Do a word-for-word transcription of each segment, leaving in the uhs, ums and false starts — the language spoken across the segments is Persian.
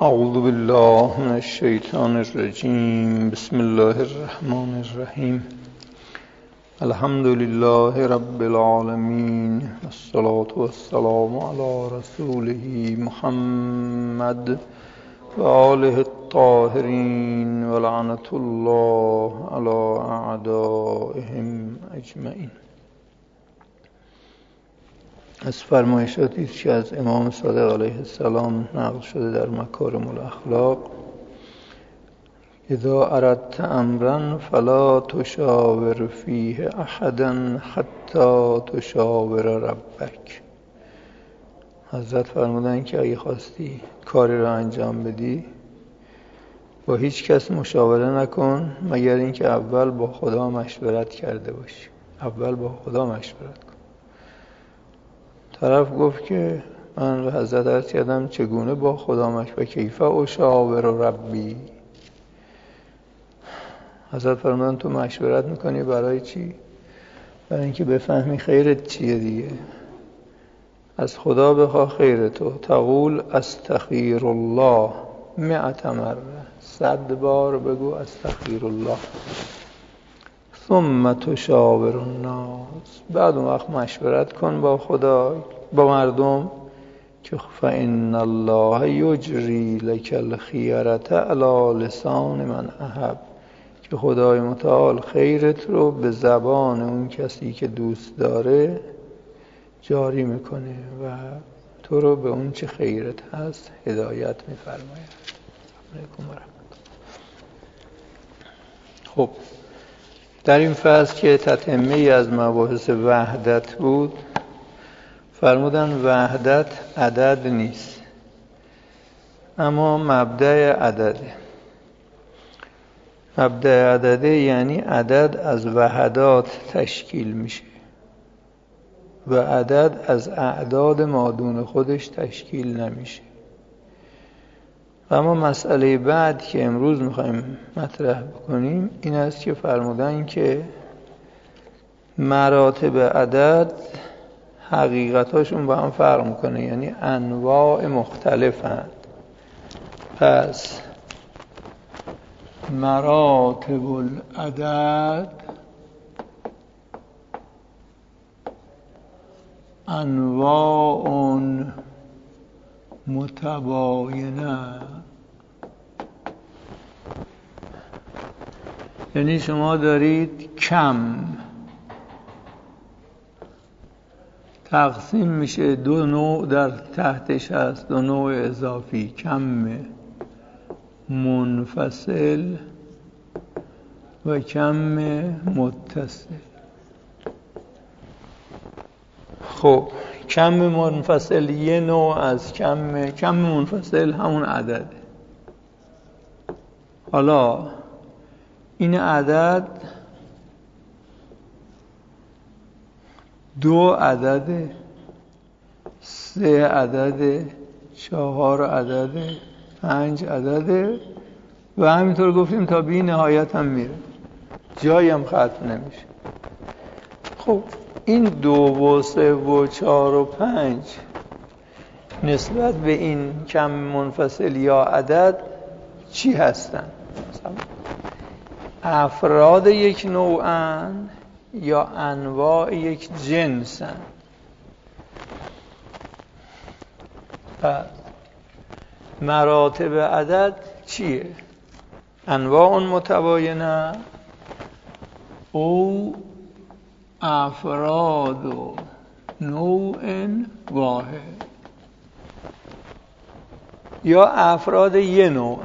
اعوذ بالله من الشیطان الرجیم. بسم الله الرحمن الرحیم. الحمد لله رب العالمین والصلاة والسلام علی رسوله محمد و آله الطاهرین و لعنة الله علی اعدائهم اجمعین. از فرمایشاتی که از امام صادق علیه السلام نقل شده در مکارم الاخلاق: اذا اردت امرا فلا تشاور فیه احدا حتی تشاور ربک. حضرت فرمودن که اگه خواستی کاری را انجام بدی با هیچ کس مشاوره نکن مگر اینکه اول با خدا مشورت کرده باشی. اول با خدا مشورت کن. طرف گفت که من به حضرت عرض کردم چگونه با خدا مشورت، کیف اشاور ربی. حضرت فرمودن تو مشورت میکنی برای چی؟ برای اینکه بفهمی خیرت چیه دیگه. از خدا بخواه خیر تو. تقول استخیر الله مئة مره، صد بار بگو استخیر الله. ثم تشاور الناس، بعد اون وقت مشورت کن با خدا، با مردم، که فإن الله یجری لک الخیرة علی لسان من احب، که خدای متعال خیرت رو به زبان اون کسی که دوست داره جاری میکنه و تو رو به اون چه خیرت هست هدایت میفرماید. علیکم و رحمت. خب در این فصل که تتمه از مباحث وحدت بود، فرمودن وحدت عدد نیست اما مبدأ عدده. مبدأ عدده یعنی عدد از وحدات تشکیل میشه و عدد از اعداد مادون خودش تشکیل نمیشه. اما مسئله بعد که امروز میخوایم مطرح بکنیم این است که فرمودن که مراتب عدد حقیقتاشون با هم فرق میکنه، یعنی انواع مختلفند. پس مراتب العدد انواع متباینه، یعنی شما دارید کم تقسیم میشه، دو نوع در تحتش هست، دو نوع اضافی، کم منفصل و کم متصل. خب کم منفصل یه نوع از کم کم منفصل همون عدده. حالا این عدد دو عدده، سه عدده، چهار عدده، پنج عدده و همینطور گفتیم تا بی نهایت هم میره، جایی هم ختم نمیشه. خب این دو و سه و چهار و پنج نسبت به این کم منفصل یا عدد چی هستن؟ افراد یک نوعن یا انواع یک جنسن؟ پس مراتب عدد چیه؟ انواع متباینه او افراد و نوع واحد، یا افراد یه نوع.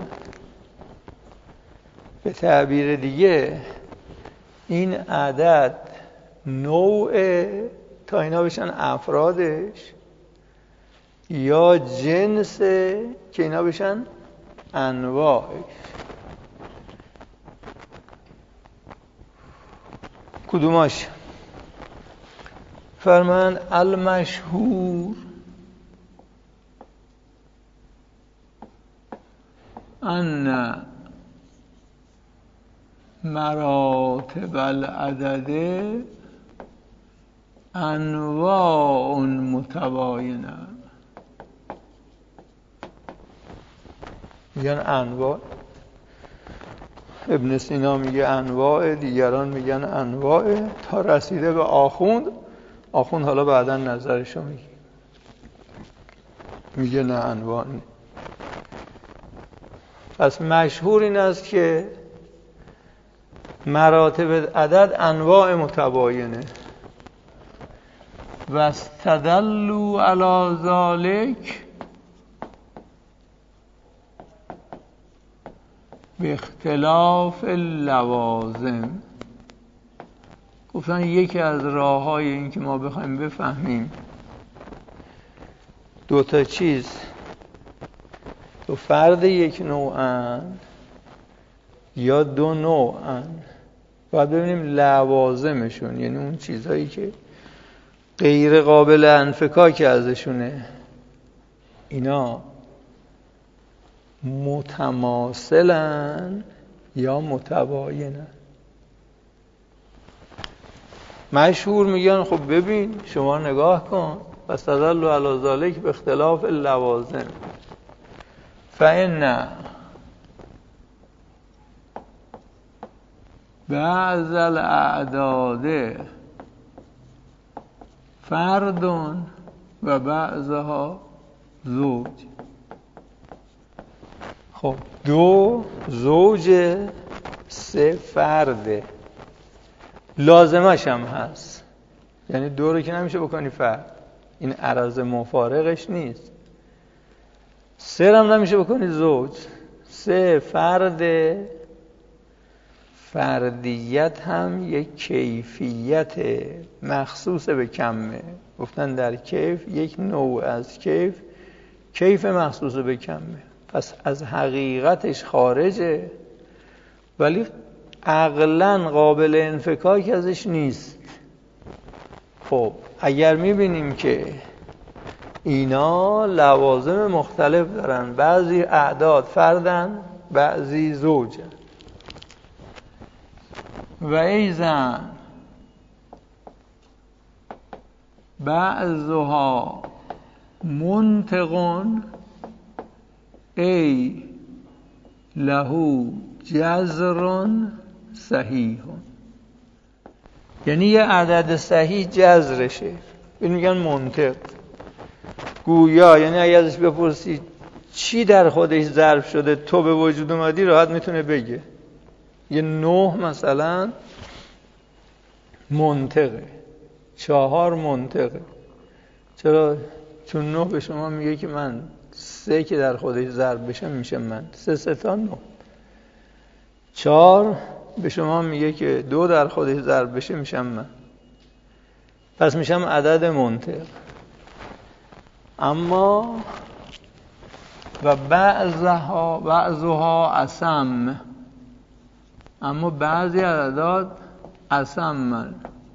به تعبیر دیگه این عدد نوع تا اینا بشن افرادش، یا جنس که اینا بشن انواعش. کدوماش؟ فرمان المشهور ان مراتب العدد انواع متباینه. میگن انواع. ابن سینا میگه انواع، دیگران میگن انواع، تا رسیده به آخوند. آخوند حالا بعدا نظرشو میگه، میگه نه انواع نه. پس مشهور این است که مراتب عدد انواع متباینه. و استدلوا علی ذلک به اختلاف اللوازم. گفتن یکی از راه های این که ما بخوایم بفهمیم دو تا چیز دو فرد یک نوعن یا دو نوعن، باید ببینیم لوازمشون، یعنی اون چیزهایی که غیر قابل انفکاک ازشونه، اینا متماثلن یا متباینن. مشهور میگن خب ببین شما نگاه کن، فاستدلوا علی ذلک به اختلاف اللوازم فإن بعض الاعداد فرد و بعضها زوج. خب دو زوج، سه فرده، لازمش هم هست، یعنی دو رو که نمیشه بکنی فرد، این عرض مفارقش نیست. سه هم نمیشه بکنی زوج، سه فرده. فردیت هم یک کیفیت مخصوص به کمه. گفتن در کیف یک نوع از کیف، کیف مخصوص به کمه، پس از حقیقتش خارجه ولی عقلاً قابل انفکاک ازش نیست. خب اگر میبینیم که اینا لوازم مختلف دارن، بعضی اعداد فردن بعضی زوجن، و ایزن بعضها منطقون ای لهو جذرون صحیحون، یعنی یه عدد صحیح جذرشه، این میگن منطق. گویا یعنی اگه ازش بپرسی چی در خودش ضرب شده تو به وجود اومدی، راحت میتونه بگه. یه نه مثلا منطقه، چهار منطقه. چرا؟ چون نه به شما میگه که من سه که در خودش ضرب بشه میشه من سه سه تا نه. چهار به شما میگه که دو در خودش ضرب بشه میشم من، پس میشم عدد منطق. اما و بعضها بعضها اصم، اما بعضی اعداد اصمن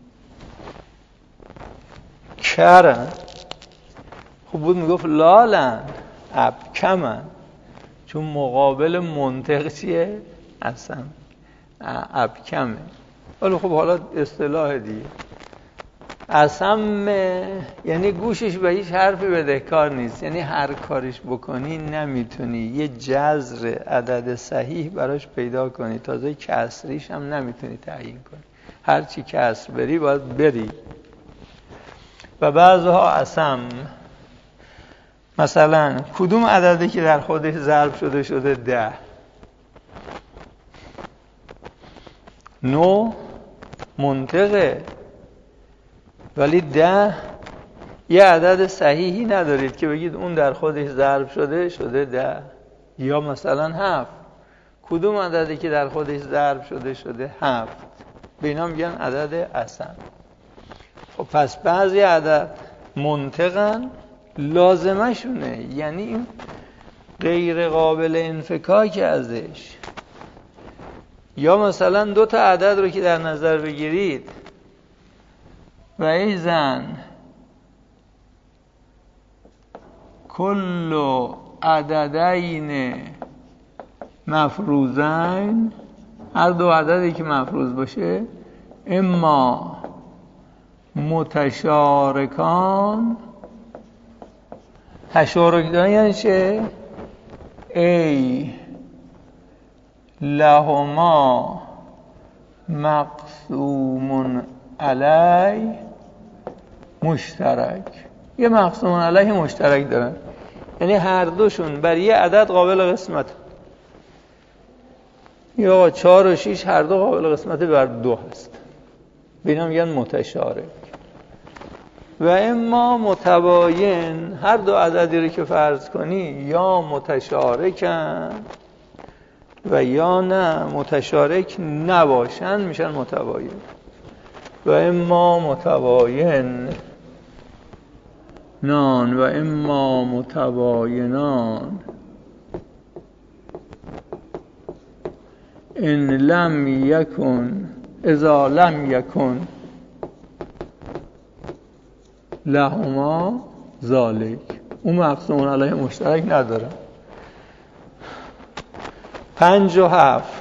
کرن. خوب بود میگفت لالن ابکمن، چون مقابل منطق چیه؟ اصم، ابکمه. ولی خب حالا اصطلاح دیگه. اصم یعنی گوشش به هیچ حرفی بدهکار نیست، یعنی هر کارش بکنی نمیتونی یه جذر عدد صحیح براش پیدا کنی، تازه کسریش هم نمیتونی تعیین کنی، هر چی کسر بری باید بری. و بعضها اصم، مثلا کدوم عددی که در خودش ضرب شده شده ده، نو منطقه، ولی ده یه عدد صحیحی ندارید که بگید اون در خودش ضرب شده شده ده. یا مثلا هفت، کدوم عددی که در خودش ضرب شده شده هفت، به اینا میگن عدد اصم. خب پس بعضی عدد منطقن، لازمه شونه، یعنی این غیر قابل انفکاک ازش. یا مثلا دو تا عدد رو که در نظر بگیرید، و ایزن کل عددین مفروضین، هر دو عددی که مفروض باشه، اما متشارکان، تشارک دارن یعنی چه؟ ای لهما مقسوم علی مشترک. یه مقسوم علیه مشترک دارن، یعنی هر دوشون بر یه عدد قابل قسمت. یا چهار و شیش هر دو قابل قسمت بر دو هست، بینا میگن متشارک. و اما متباین، هر دو عددی رو که فرض کنی یا متشارکن و یا نه متشارک نباشن میشن متباین. و اما متباین نان و اما متباینان ان لم یکن اذا لم یکن لهما ذالک. اون مقسوم علیه مشترک نداره. پنج و هفت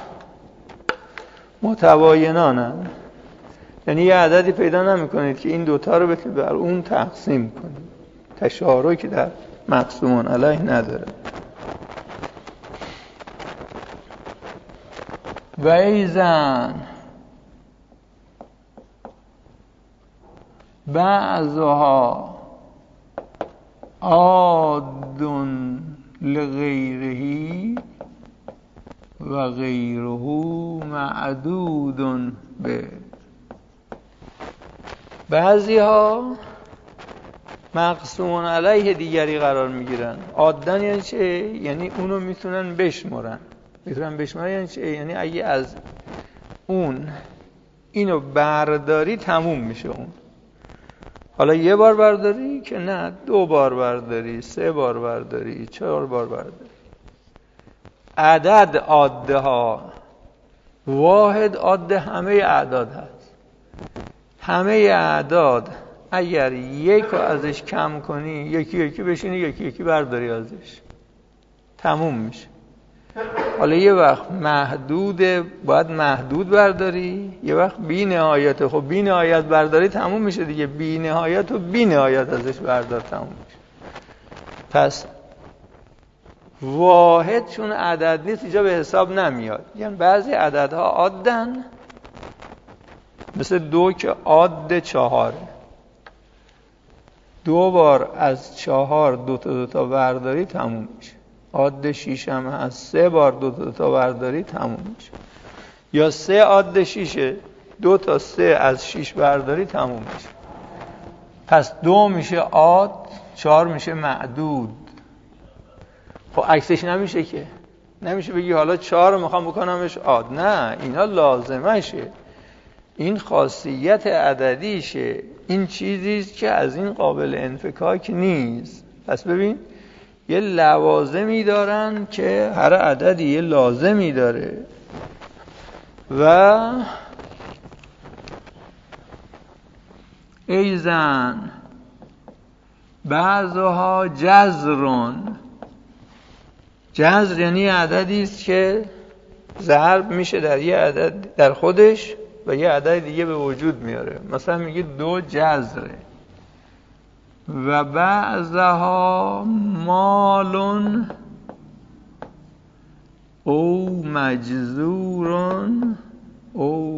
متباینانن، یعنی یه عددی پیدا نمی کنید که این دوتا رو بتونید بر اون تقسیم کنید، تشارکی در مقسوم علیه نداره. و ایزن بعضها عاد لغیره و غیره معدود به. بعضی ها مقسوم علیه دیگری قرار میگیرن. عادن یعنی چه؟ یعنی اونو میتونن بشمرن. میتونن بشمرن یعنی چه؟ یعنی اگه از اون اینو برداری تموم میشه اون. حالا یه بار برداری که نه، دو بار برداری، سه بار برداری، چهار بار برداری. عدد عاده ها، واحد عاده همه اعداد هست. همه اعداد اگر یک رو ازش کم کنی، یکی یکی بشینی یکی یکی برداری ازش، تموم میشه. حالا یه وقت محدوده، باید محدود برداری، یه وقت بی نهایت. خب بی نهایت برداری تموم میشه دیگه، بی نهایت و بی نهایت ازش بردار تموم میشه. پس واحد چون عدد نیست اینجا به حساب نمیاد. یعنی بعضی عددها عادن، مثل دو که عاد چهاره، دو بار از چهار دو تا دو تا برداری تموم میشه. عاد شیش هم هست، سه بار دو تا دو تا برداری تموم میشه. یا سه عاد شیشه، دو تا سه از شیش برداری تموم میشه. پس دو میشه عاد، چهار میشه معدود. خب عکسش نمیشه که، نمیشه بگی حالا چهار رو میخوام بکنمش عاد. نه، اینا لازمشه، این خاصیت عددیشه، این چیزیست که از این قابل انفکاک نیست. پس ببین یه لوازمی دارن که هر عددی یه لازمی داره. و ایزن بعضها جذرون. جذر یعنی عددی است که ضرب میشه در یه عدد در خودش و یه عدد دیگه به وجود میاره. مثلا میگه دو جذره. و بعضها مالون او مجزورون او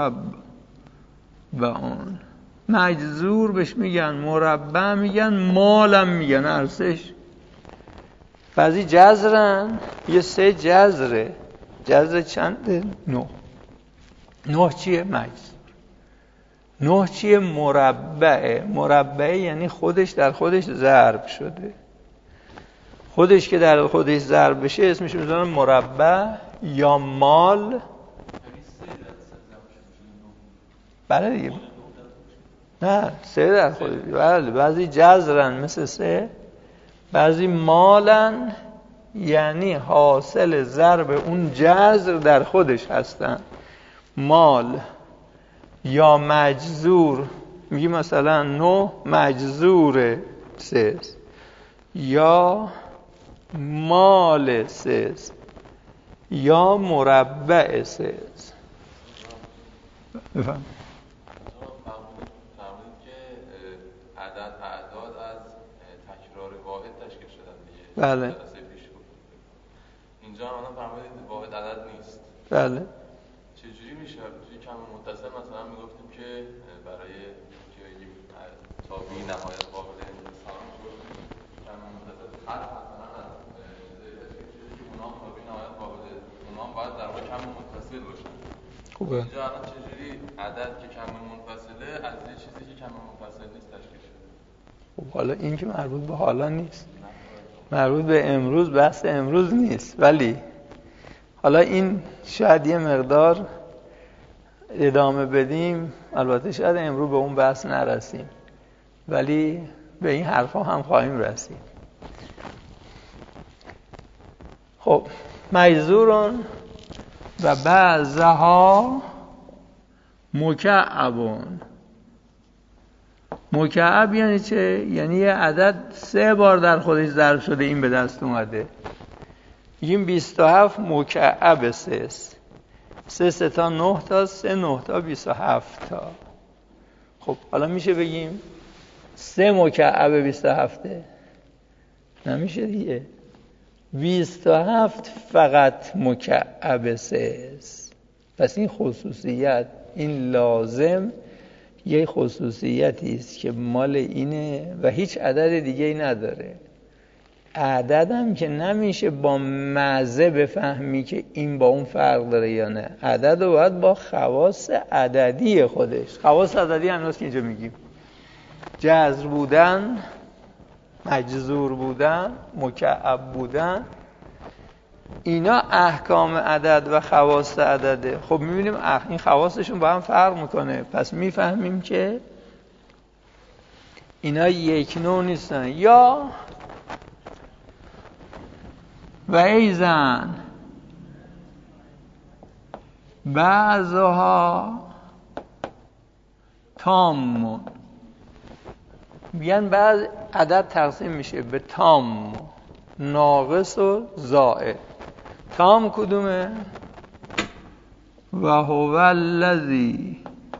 مربعون. مجزور بهش میگن، مربع میگن، مالم میگن ارزش. بعضی جذرن، یه سه جذره. جذر چنده؟ نه. نه چیه؟ مجزور. نه چیه؟ مربعه. مربعه یعنی خودش در خودش ضرب شده. خودش که در خودش ضرب بشه اسمش میذارن مربع یا مال. بله دیگه. نه، سه در خودش. بله، بعضی جذرن مثل سه، بعضی مالن یعنی حاصل ضرب اون جذر در خودش هستن. مال یا مجزور، میگی مثلا نه مجزور سه یا مال سه یا مربع سه. بفهم عدد اعداد از تکرار واحد تشکیل شدن دیگه. بله. اینجا الان فرمودید واحد عدد نیست. بله. چجوری میشه؟ توی کم متصل مثلا میگفتیم که برای که بگیم تابعی نهایت قابل انحصار کم متصل خط مثلا از چیزی که اونام تابعی نهایت قابل اونام باید در واقع کم متصل باشن. خوبه. اینجا الان چجوری عدد که کم منفصله از یه چیزی که کم منفصل نیست تشکیل شده؟ خب حالا این که مربوط به حالا نیست، مربوط به امروز، بحث امروز نیست، ولی حالا این شاید یه مقدار ادامه بدیم، البته شاید امروز به اون بحث نرسیم ولی به این حرفا هم خواهیم رسید. خب مجزورون و بعضها مکعبون. مکعب یعنی چه؟ یعنی یه عدد سه بار در خودش ضرب شده این به دست اومده. این بیست و هفت مکعب سه است. سه سه تا نه تا، سه نه تا بیست و هفت تا. خب حالا میشه بگیم سه مکعب بیست و هفته؟ نمیشه دیگه. بیست و هفت فقط مکعب سه است. پس این خصوصیت، این لازم یه خصوصیتی است که مال اینه و هیچ عدد دیگه ای نداره. عددم که نمیشه با مزه بفهمی که این با اون فرق داره یا نه. عدد رو باید با خواص عددی خودش، خواص عددی هم هست که اینجا میگیم، جذر بودن، مجذور بودن، مکعب بودن، اینا احکام عدد و خواص عدده. خب میبینیم این خواصشون با هم فرق میکنه، پس میفهمیم که اینا یک نوع نیستن. یا و ایزن بعضها تامون، میگن بعض عدد تقسیم میشه به تام، ناقص و زائد. تام کدومه؟ و هو الذی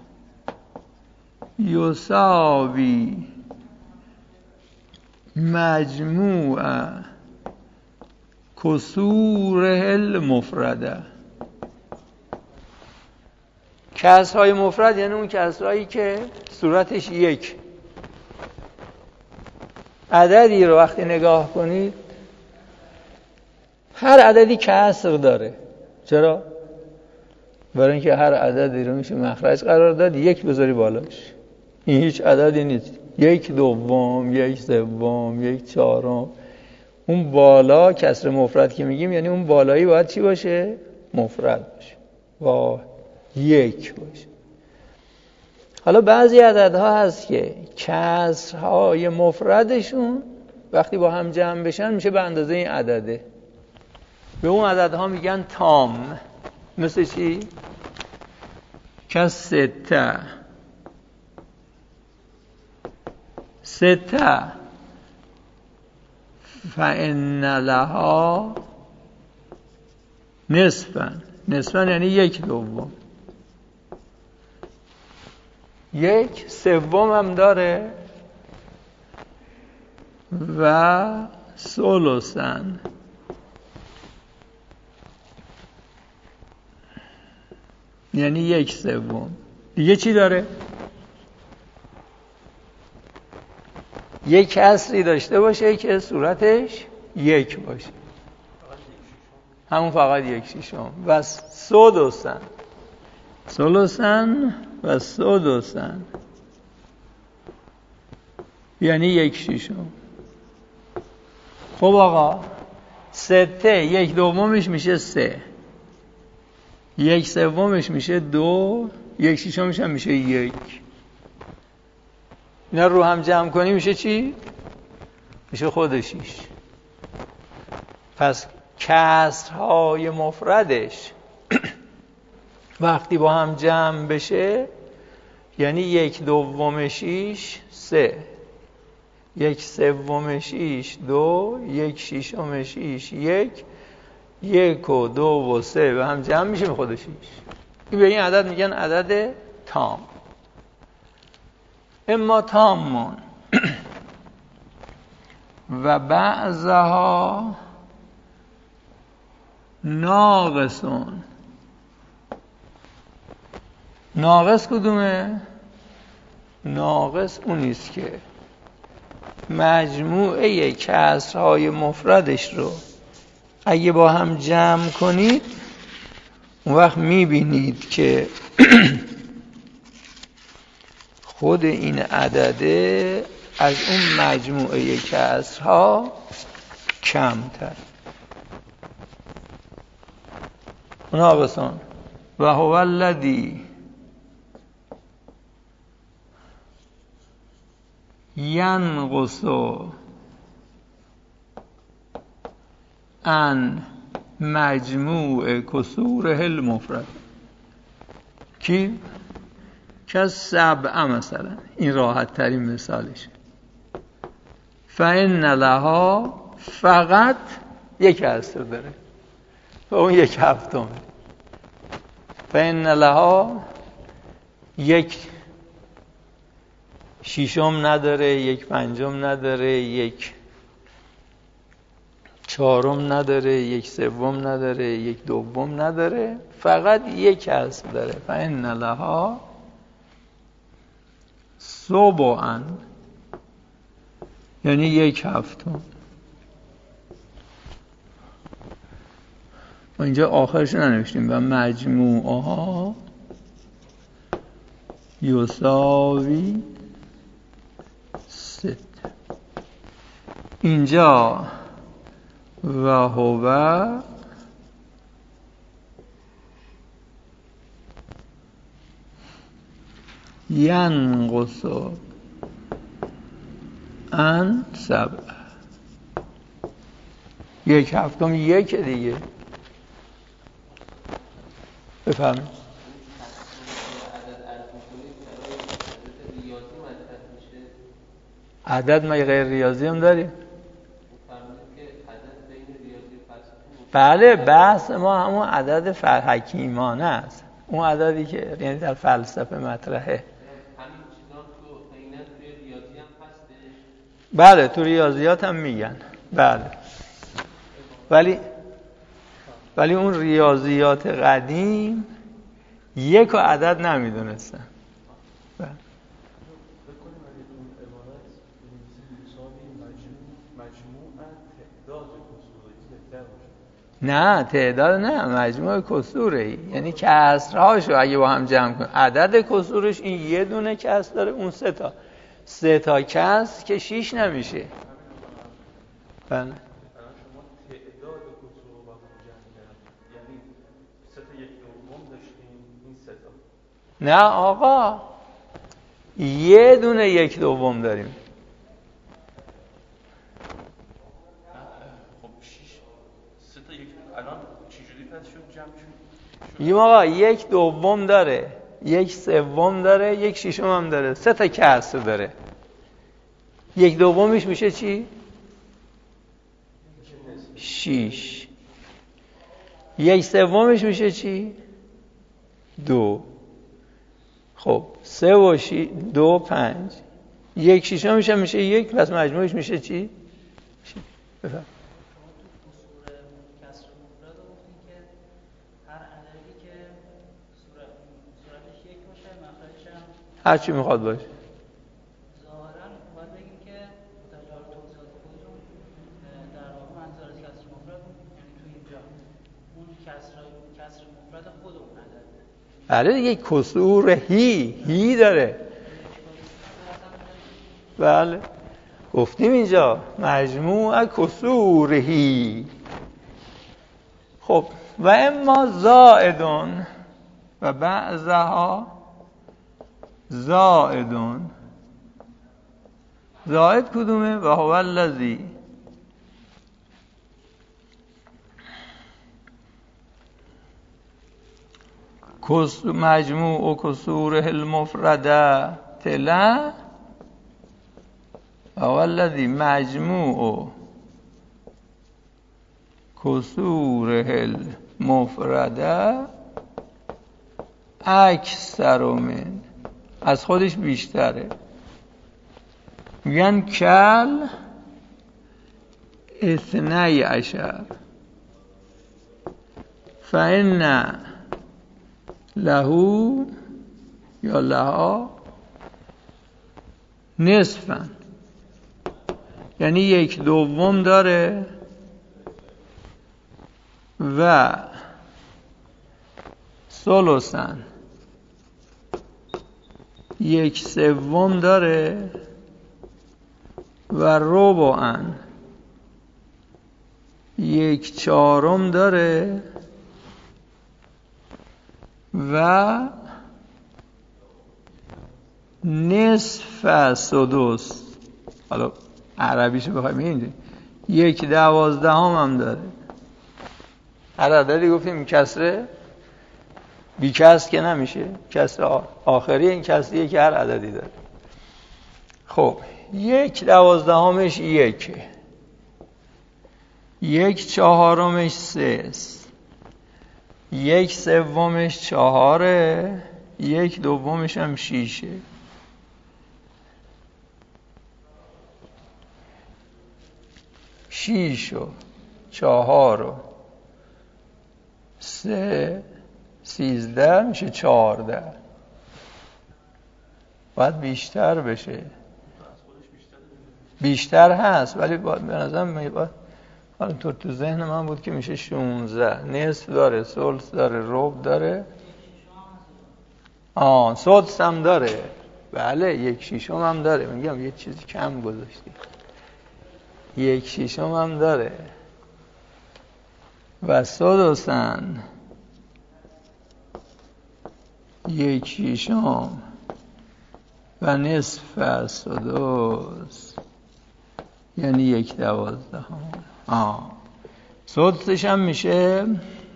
یساوی مجموع کسوره المفرده. کسرهای مفرد یعنی اون کسرهایی که صورتش یک. عددی رو وقتی نگاه کنید هر عددی کسر داره. چرا؟ برای اینکه هر عددی رو میشه مخرج قرار داد یک بذاری بالاش. این هیچ عددی نیست. یک دوم، یک سوم، یک چهارم. اون بالا کسر مفرد که میگیم یعنی اون بالایی باید چی باشه؟ مفرد باشه، با یک باشه. حالا بعضی عددها هست که کسرهای مفردشون وقتی با هم جمع بشن میشه به اندازه این عدده. به اون عددها میگن تام. مثل چی؟ کس سته. سته فإن لها نصفا. نصفا یعنی یک دوم. یک سوم هم داره و ثلثن. یعنی یک سوم. دیگه چی داره؟ یک کسری داشته باشه که صورتش یک باشه، همون فقط یک شیشم. و سدسن. ثلثن و سدسن یعنی یک شیشم. خب آقا سته یک دومش میشه سه، یک سومش میشه دو، یک شیشمش هم میشه یک. اینا رو هم جمع کنی میشه چی؟ میشه خود شیش. پس کسرهای مفردش وقتی با هم جمع بشه یعنی یک دوم شیش سه، یک سوم شیش دو، یک شیشم شیش یک، یک و دو و سه به هم جمع میشه به خود شیش. این به این عدد میگن عدد تام. اما تامون و بعضها ناقصون. ناقص کدومه؟ ناقص اونیست که مجموعه کسرهای مفردش رو اگه با هم جمع کنید اون وقت میبینید که خود این عدده از اون مجموعه کسرها کمتر. ناقصان و هو الذی ینقص عن مجموع کسوره المفرد. کی؟ که سبعه مثلا، این راحت ترین مثالشه. فإن لها فقط یک کسر داره و اون یک هفتمه. فإن لها یک شیشم نداره، یک پنجم نداره، یک چهارم نداره، یک سوم نداره، یک دوم نداره، فقط یک کسر داره. فإن لها سبعاً، یعنی یک هفتم. ما اینجا آخرش ننوشتیم و مجموعها یساوی ست. اینجا و هو ینقص عن سبع. یک هفتم یک دیگه. بفهمید عدد ما غیر ریاضی هم داریم. بله، بحث ما همون عدد حکیمانه است، اون عددی که یعنی در فلسفه مطرحه. بله، تو ریاضیات هم میگن. بله، ولی ولی اون ریاضیات قدیم یک عدد نمیدونستن. بله. نه تعداد نه، مجموع کسوره، یعنی کسرهاشو اگه با هم جمع کن عدد کسورش این یه دونه کسر داره، اون سه تا سه تا کسر که شیش نمیشه. بله. نه آقا، یه دونه یک دوم داریم. یه آقا یک دوم داره، یک سوم داره، یک ششم هم داره، سه تا کسر داره. یک دومیش میشه چی؟ شیش. یک سومش میشه چی؟ دو. خب سه و شی دو پنج. یک ششمش هم میشه یک، پس مجموعش میشه چی؟ بفهم. هر چی میخواد باشه. ظاهراً باید بگیم که متجاور توضیحات خودتون در واقع منظور از کسر مفرد، یعنی تو اینجا اون کسر کسر مفرد خود اون عدد. بله دیگه، کسور هی هی داره. بله گفتیم اینجا مجموع کسور هی. خب و اما زائدون و بعضها زائدون. زائد کدومه؟ و هو الذی مجموع کسوره المفرده تلا و هو الذی مجموع کسوره المفرده اکثر من، از خودش بیشتره. میگن کل اثنی عشر، فإن لهو یا لها نصفن، یعنی یک دوم داره و ثلثن، یک سوم داره و ربعن، یک چهارم داره و نصف سدس. حالا عربیشو بخوایم اینجوری یک دوازدهم هم داره. هر عددی گفتیم کسره بی کسر که نمیشه، کسر آخری این کسریه که هر عددی داره. خب یک دوازدهمش یکه، یک چهارمش سه، یک سومش چهاره، یک دومش هم شیشه. شیش و چهار و سه سیزده میشه چهارده. باید بیشتر بشه، بیشتر هست ولی به نظرم باید حالا تو تو ذهن من بود که میشه شونزده. نصف داره، ثلث داره، ربع داره، آه سدس هم داره. بله یک شیشم هم داره. میگم یه چیزی کم گذاشتی. یک شیشم هم داره و سدسن یک شیشم و نصف سدس یعنی یک دوازدهم. آه سدسش هم میشه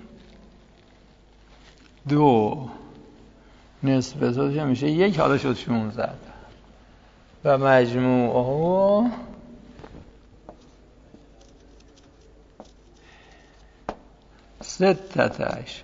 دو، نصف سدسش هم میشه یک، حالا شد شونزده و مجموعه ستتش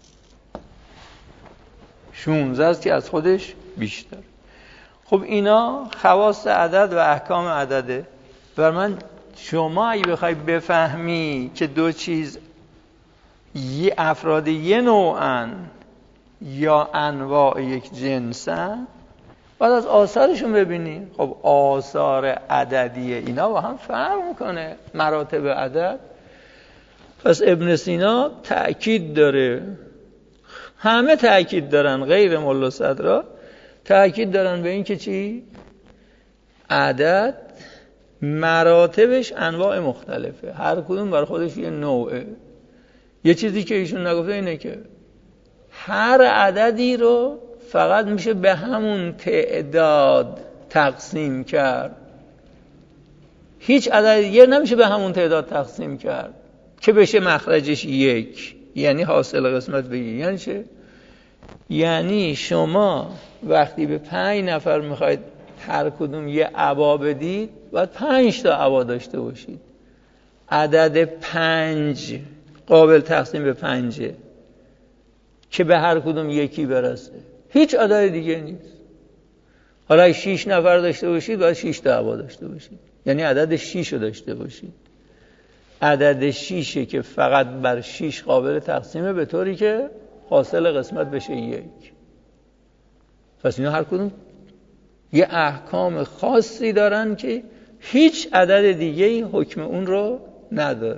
شونزده است که از خودش بیشتر. خب اینا خواص عدد و احکام عدده. بر من شما اگه بخوای بفهمی که دو چیز یه افراد یه نوعن یا انواع یک جنسن باید از آثارشون ببینی. خب آثار عددی اینا با هم فرق میکنه، مراتب عدد. پس ابن سینا تأکید داره، همه تأکید دارن غیر ملا صدرا تأکید دارن به این که چی؟ عدد مراتبش انواع مختلفه، هر کدوم بر خودش یه نوعه. یه چیزی که ایشون نگفته اینه که هر عددی رو فقط میشه به همون تعداد تقسیم کرد، هیچ عدد دیگه نمیشه به همون تعداد تقسیم کرد که بشه مخرجش یک، یعنی حاصل قسمت بگی. یعنی چه؟ یعنی شما وقتی به پنج نفر میخواید هر کدوم یه عبا بدید باید پنج تا عبا داشته باشید. عدد پنج قابل تقسیم به پنجه که به هر کدوم یکی برسه، هیچ عدد دیگه نیست. حالا اگه شیش نفر داشته باشید باید شیش تا عبا داشته باشید، یعنی عدد شیش رو داشته باشید. عدد شیشه که فقط بر شیش قابل تقسیمه به طوری که حاصل قسمت بشه یک. پس اینا هر کدوم یه احکام خاصی دارن که هیچ عدد دیگه ای حکم اون رو نداره.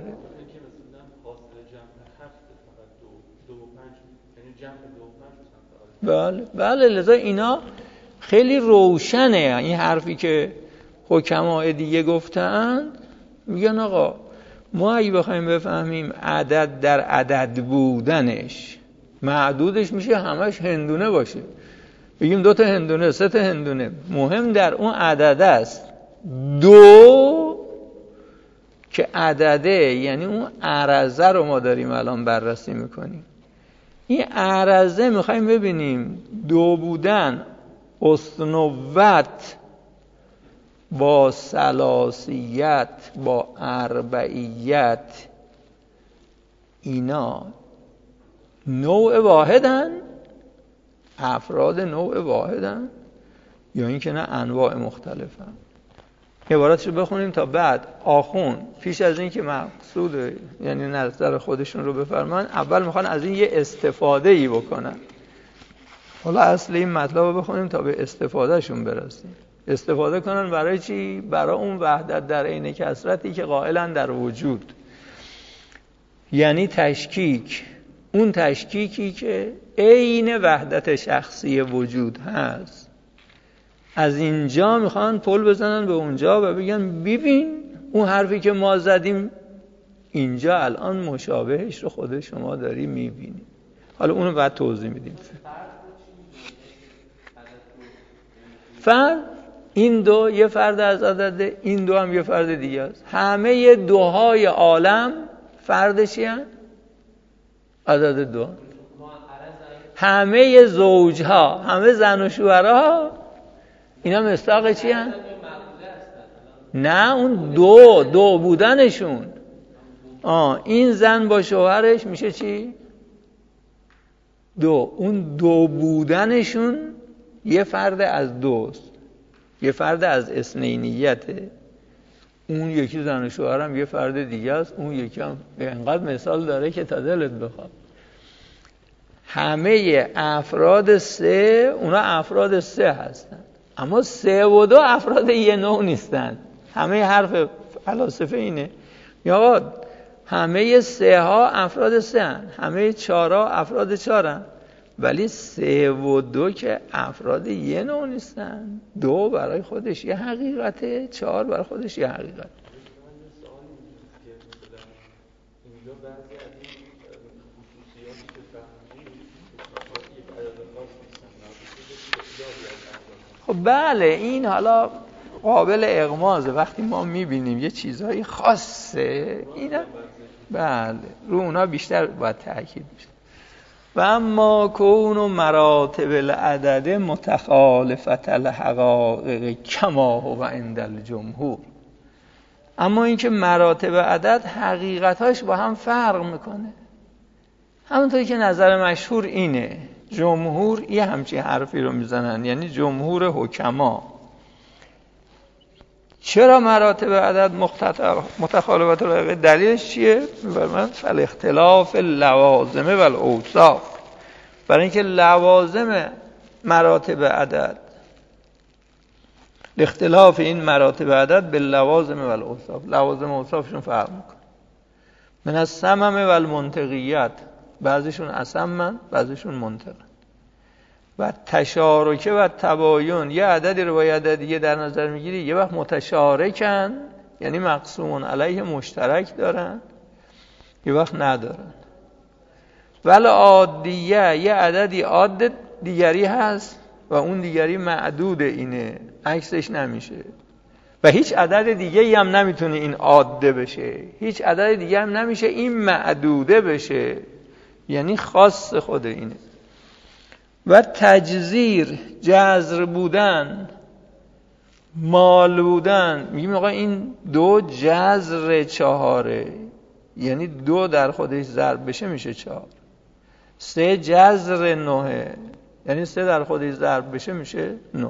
بله بله، لذا اینا خیلی روشنه. این حرفی که حکمای دیگه گفتند، میگن آقا ما اگه بخوایم بفهمیم عدد در عدد بودنش معدودش میشه همش هندونه باشه، بگیم دو تا هندونه، سه تا هندونه. مهم در اون عدد است دو که عدده، یعنی اون عرضه رو ما داریم الان بررسی میکنیم. این عرضه میخوایم ببینیم دو بودن، اصنوت با ثلاثیت با اربعیت، اینا نوع واحدن، افراد نوع واحدن، یا اینکه نه انواع مختلفن. عباراتش رو بخونیم تا بعد آخون پیش از این که مقصود یعنی نظر خودشون رو بفرمان اول میخوان از این یه استفاده ای بکنن. حالا اصل این مطلب رو بخونیم تا به استفاده شون برسیم. استفاده کنن برای چی؟ برای اون وحدت در عین کثرتی که قائلن در وجود، یعنی تشکیک، اون تشکیکی که عین وحدت شخصی وجود هست. از اینجا میخوان پل بزنن به اونجا و بگن ببین اون حرفی که ما زدیم اینجا الان مشابهش رو خود شما داری میبینی. حالا اونو بعد توضیح میدیم. فرد این دو یه فرد از عدده، این دو هم یه فرد دیگه است. همه دوهای عالم فردشی هست عدد دو. همه زوجها، همه زن و شوهرها اینا مصداق چی هست؟ نه اون دو دو بودنشون. آه این زن با شوهرش میشه چی؟ دو. اون دو بودنشون یه فرد از دوست، یه فرد از اثنینیته. اون یکی زن و شوهرم یه فرد دیگه است، اون یکی هم اینقدر مثال داره که تا دلت بخواد. همه افراد سه اونا افراد سه هستن، اما سه و دو افراد یه نوع نیستن. همه حرف فلاسفه اینه یا همه سه ها افراد سه هن، همه چهار ها افراد چهار هن، ولی سه و دو که افراد یه نوع نیستن. دو برای خودش یه حقیقته، چهار برای خودش یه حقیقت. خب بله این حالا قابل اغمازه. وقتی ما میبینیم یه چیزهای خاصه اینا بله رو اونا بیشتر باید تأکید بشه. و اما کون و مراتب العدد متخالفت الحقائق کما هو عند الجمهور. اما اینکه مراتب عدد حقیقتاش با هم فرق میکنه. همونطوری که نظر مشهور اینه، جمهور یه همچین حرفی رو میزنن، یعنی جمهور حکما. چرا مراتب عدد متخالفت الحقائق؟ دلیلش چیه؟ فرمان فالاختلاف اللوازم و الاوصاف. برای اینکه لوازم مراتب عدد، اختلاف این مراتب عدد به لوازم و الاوصاف، لوازم و اوصافشون فرق میکنه. من از سمم و المنطقیت، بعضیشون اصمن بعضیشون منطقن. و تشارکه و تباین، یه عددی رو با یه عدد دیگه در نظر میگیری، یه وقت متشارکن یعنی مقسومون علیه مشترک دارن، یه وقت ندارن. ولی عادیه، یه عددی عاد دیگری هست و اون دیگری معدود، اینه عکسش نمیشه. و هیچ عدد دیگه هم نمیتونه این عاده بشه، هیچ عدد دیگه هم نمیشه این معدوده بشه، یعنی خاص خود اینه. و تجزیر، جذر بودن، مال بودن. میگیم آقا این دو جذر چهاره، یعنی دو در خودش ضرب بشه میشه چهار. سه جذر نهه، یعنی سه در خودش ضرب بشه میشه نه.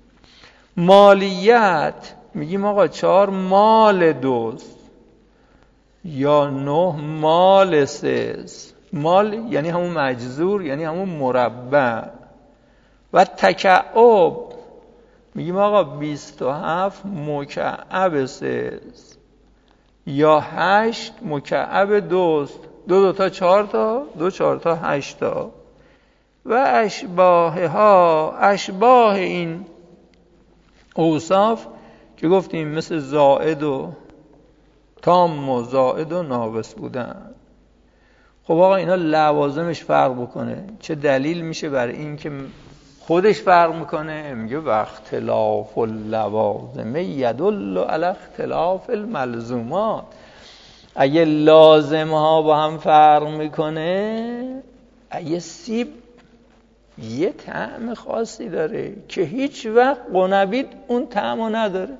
مالیت، میگیم آقا چهار مال دوست یا نه مال سه. مال یعنی همون مجذور، یعنی همون مربع. و تکعب، میگیم آقا بیست و هفت مکعب سه یا هشت مکعب دوست. دو دو تا چهار تا، دو چهار تا هشت تا. و اشباه ها، اشباه این اوصاف که گفتیم مثل زائد و تام و زائد و ناقص بودن. خب آقا اینا لوازمش فرق بکنه. چه دلیل میشه برای این که خودش فرق میکنه؟ میگه و اختلاف اللوازم یدل علی اختلاف الملزومات. اگه لازم ها با هم فرق میکنه، اگه سیب یه طعم خاصی داره که هیچ وقت قنبید اون طعمو نداره،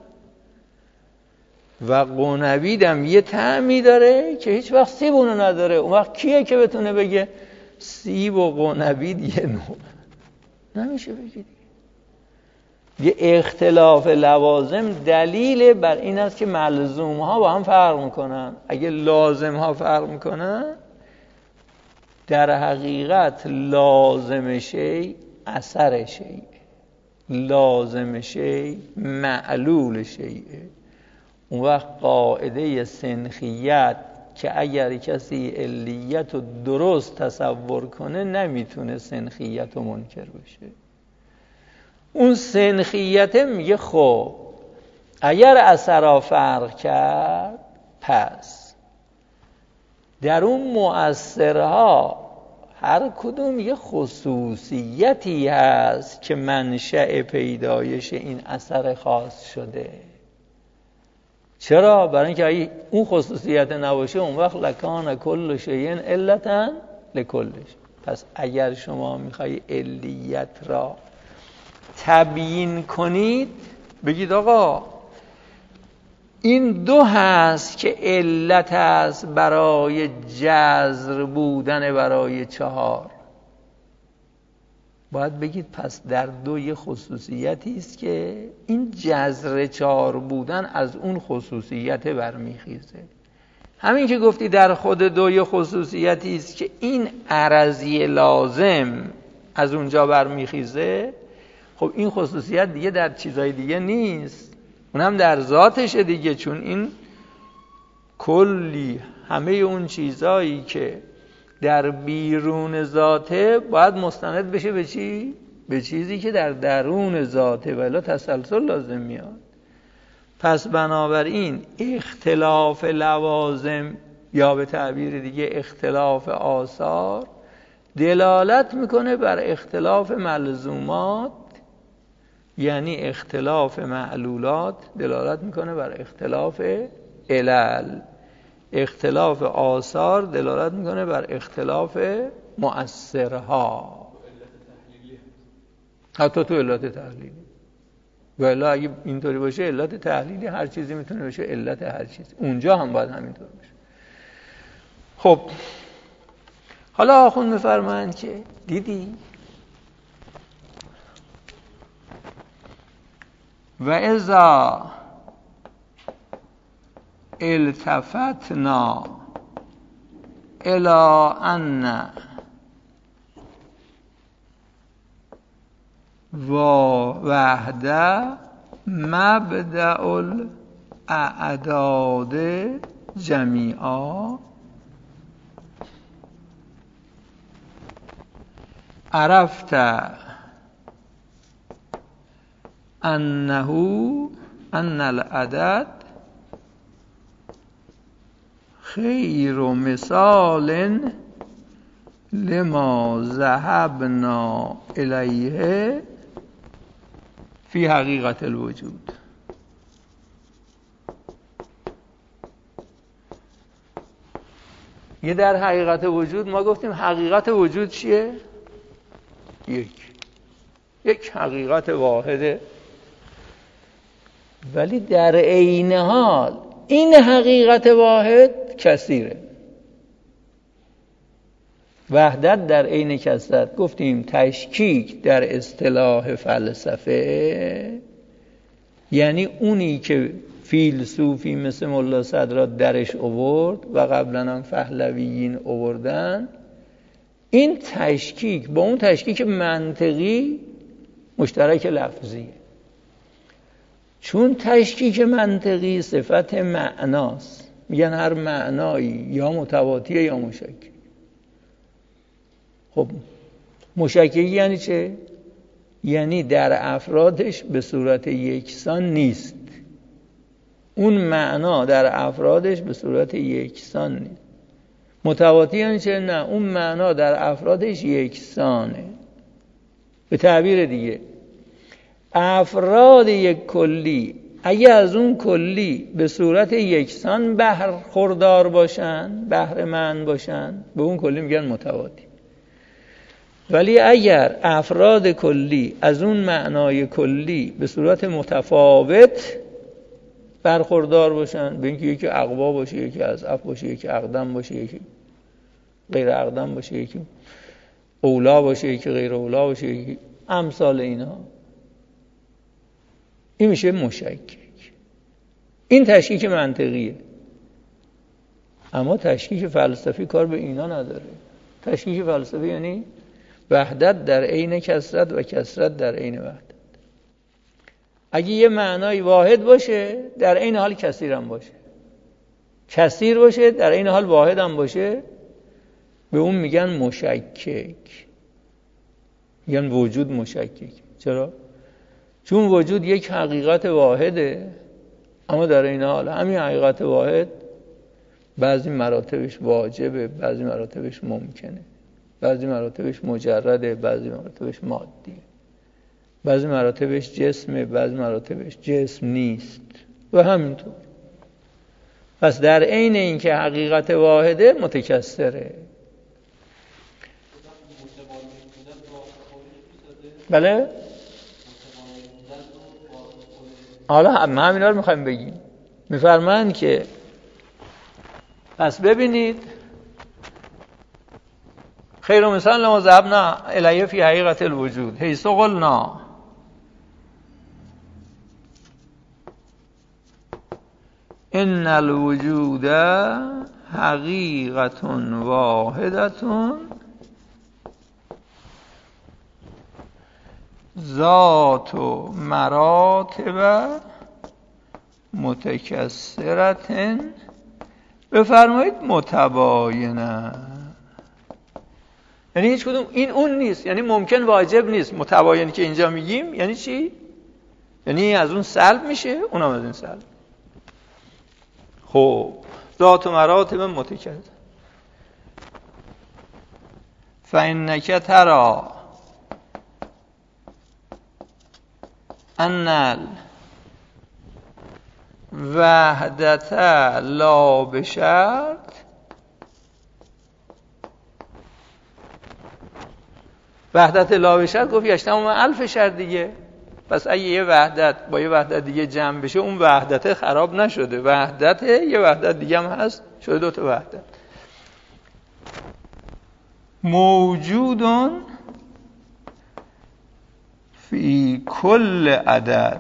و قنبید هم یه طعمی داره که هیچ وقت سیب اونو نداره. اون وقت کیه که بتونه بگه سیب و قنبید یه نوع؟ نمیشه بگه دیگه. یه اختلاف لوازم دلیل بر این است که ملزوم ها با هم فرق میکنن. اگه لازم ها فرق میکنن، در حقیقت لازم شی اثر شیء، لازم شی معلول شیء. اون وقت قاعده سنخیت که اگر کسی علیت رو درست تصور کنه نمیتونه سنخیت رو منکر بشه. اون سنخیت میگه خب اگر اثرها فرق کرد، پس در اون مؤثرها هر کدوم یه خصوصیتی هست که منشأ پیدایش این اثر خاص شده. چرا؟ برای اینکه اگه اون خصوصیت نباشه اون وقت لکان کل شیء علتا لکل شیء. پس اگر شما میخوای علیت را تبیین کنید، بگید آقا این دو هست که علت است برای جذر بودن برای چهار. باید بگید پس در دو یه خصوصیتی است که این جذر چهار بودن از اون خصوصیت برمیخیزه. همین که گفتی در خود دو یه خصوصیتی است که این عرضی لازم از اونجا برمیخیزه، خب این خصوصیت دیگه در چیزای دیگه نیست، اونم در ذاتشه دیگه. چون این کلی همه اون چیزایی که در بیرون ذاته باید مستند بشه به چی؟ به چیزی که در درون ذاته، ولی تسلسل لازم میاد. پس بنابراین اختلاف لوازم یا به تعبیر دیگه اختلاف آثار دلالت میکنه بر اختلاف ملزومات، یعنی اختلاف معلولات دلالت میکنه بر اختلاف علل، اختلاف آثار دلالت میکنه بر اختلاف مؤثرها، حتی تو علت تحلیلی. و الا اگه اینطوری باشه علت تحلیلی هر چیزی میتونه باشه علت هر چیز، اونجا هم باید همینطور باشه. خب حالا آخوند میفرمایند که دیدی و اذا التفتنا الى ان و وحده مبدأ الاعداد جمیعا، عرفت انه ان العدد خیر مثال لما ذهبنا الیه فی حقیقت الوجود. یه در حقیقت وجود ما گفتیم حقیقت وجود چیه؟ یک یک حقیقت واحده، ولی در عین حال این حقیقت واحد کثیره. وحدت در عین کثرت. گفتیم تشکیک در اصطلاح فلسفه یعنی اونی که فیلسوفی مثل ملا صدرات درش آورد و قبلا هم پهلویین آوردن، این تشکیک با اون تشکیک منطقی مشترک لفظیه. چون تشکیک منطقی صفت معناست، میگن هر معنایی یا متواتیه یا مشکک. خب مشککی یعنی چه؟ یعنی در افرادش به صورت یکسان نیست. اون معنا در افرادش به صورت یکسان نیست. متواتی یعنی چه؟ نه، اون معنا در افرادش یکسانه. به تعبیر دیگه افراد یک کلی اگه از اون کلی به صورت یکسان برخوردار باشن، بهره مند باشن، به اون کلی میگن متواتی. ولی اگر افراد کلی از اون معنای کلی به صورت متفاوت برخوردار باشن، به اینکه یکی اقوا باشه، یکی اضعف باشه، یکی اقدم باشه، یکی غیر اقدم باشه، یکی اولا باشه، یکی غیر اولا باشه، یکی امثال اینها، این میشه مشکک. این تشکیک منطقیه، اما تشکیک فلسفی کار به اینا نداره. تشکیک فلسفی یعنی وحدت در عین کثرت و کثرت در عین وحدت. اگه یه معنای واحد باشه در عین حال کثیر هم باشه، کثیر باشه در عین حال واحد هم باشه، به اون میگن مشکک، میگن وجود مشکک. چرا؟ چون وجود یک حقیقت واحده، اما در این حال همین حقیقت واحد بعضی مراتبش واجبه، بعضی مراتبش ممکنه، بعضی مراتبش مجرده، بعضی مراتبش مادیه، بعضی مراتبش جسمه، بعضی مراتبش جسم نیست و همینطور. پس در عین اینکه حقیقت واحده متکثره. بله؟ حالا همینا رو میخوایم بگیم. میفرمایند که پس ببینید خیر مثال لما ذهبنا الیه فی حقیقت الوجود حیث قلنا ان الوجود حقیقت واحدت ذات و مراتب متکثرت بفرمایید متباینه. یعنی هیچ کدوم این اون نیست، یعنی ممکن واجب نیست. متباینی که اینجا میگیم یعنی چی؟ یعنی از اون سلب میشه، اونم از این سلب. خب ذات و مراتب متکثر فإنک ترى ان الوحدت لا بشرط وحدت لا بشرط گفت یشتمل الف شرط دیگه. پس اگه یه وحدت با یه وحدت دیگه جمع بشه اون وحدت خراب نشده، وحدت یه وحدت دیگه هم هست، شده دو تا وحدت. موجودون فی کل عدد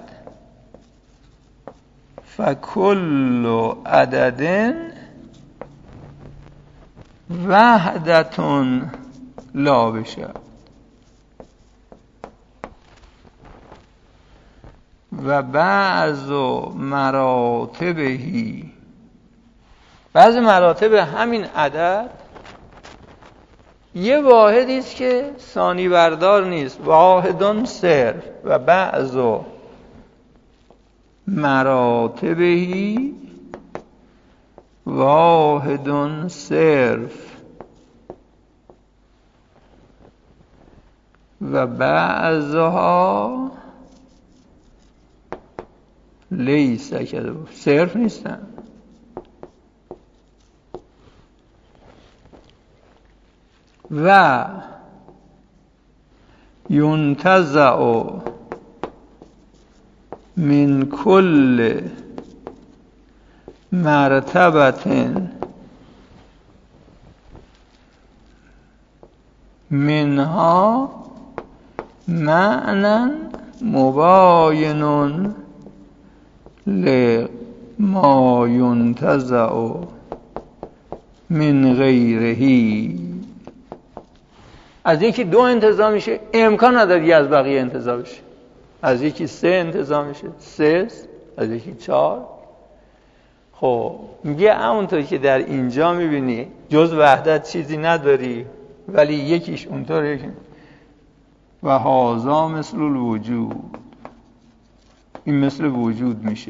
فکل عدد وحدتون لا بشرط و بعض مراتبهی بعض مراتب همین عدد یه واحدی است که ثانی بردار نیست، واحدون صرف و بعض مراتبهی واحدون صرف و بعضها لیس کده صرف نیستن. و ینتزع من کل مرتبت منها معنی مباین لما ینتزع من غیرهی. از یکی دو انتزاع میشه، امکان نداره از بقیه انتزاع بشه. از یکی سه انتزاع میشه، سه، از یکی چهار. خب میگه همونطور که در اینجا میبینی جز وحدت چیزی نداری، ولی یکیش اونطور یکی و هازا مثل الوجود، این مثل وجود میشه.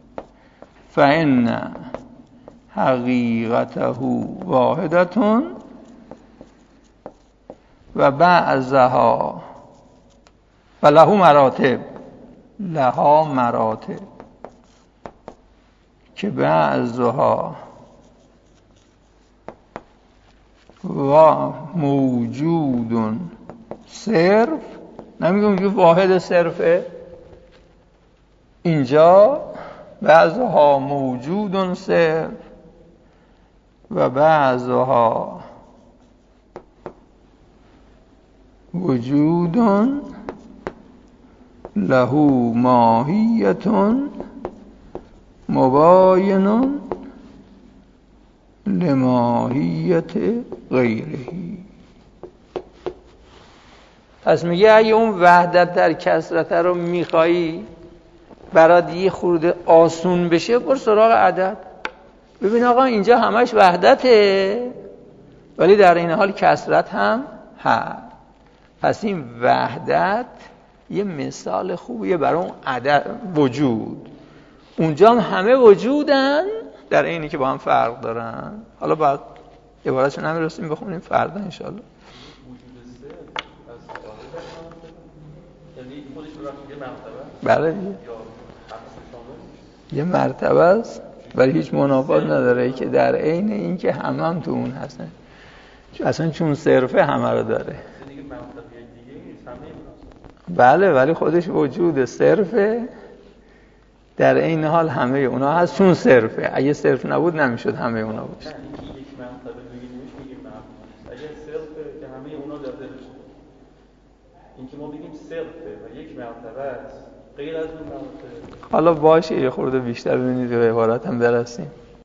فإن حقیقته واحدتون و بعضها و له مراتب لها مراتب که بعضها و موجود صرف، نمیگم که واحد صرفه، اینجا بعضها موجود صرف و بعضها وجود له ماهیتون مباینون لماهیت غیرهی. پس میگه اگه اون وحدت در کثرت رو میخوایی برات یه خورده آسون بشه، برو سراغ عدد. ببین آقا اینجا همش وحدته ولی در این حال کثرت هم هست. پس این وحدت یه مثال خوبیه برای اون عدد وجود. اونجا هم همه وجودن در اینی که با هم فرق دارن. حالا بعد عبارتشو نمیرسیم بخونیم فردا انشالله. وجود سه از یعنی خودش رو یه مرتبه بله دیگه یه مرتبه است ولی هیچ منافات نداره که در عین این که همه هم تو اون هستن. اصلا چون صرفه همه رو داره. بله ولی خودش وجود صرفه، در این حال همه اونا هست چون صرفه. اگه صرف نبود نمیشد همه اونا باشه. یک مرتبه بگیمش میگیم معبود. اگه صرفه که همه اونا داده بشه، این که ما بگیم صرفه و یک مرتبه است غیر از اون مرتبه. حالا باشه یه خورده بیشتر ببینید به عبارت هم برسیم.